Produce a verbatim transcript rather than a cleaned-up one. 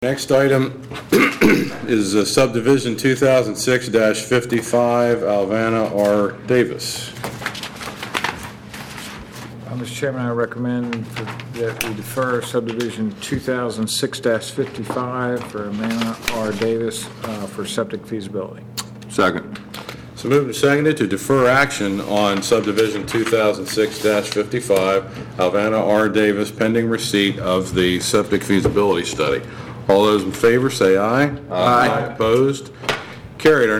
Next item is uh, subdivision two thousand six dash fifty-five, Alvana R. Davis. Uh, Mister Chairman, I recommend for- that we defer subdivision two thousand six dash fifty-five for Amanda R. Davis uh, for septic feasibility. Second. So moved and seconded to defer action on subdivision two thousand six dash fifty-five, Alvana R. Davis, pending receipt of the septic feasibility study. All those in favor say aye. Aye. Opposed? Carried. Our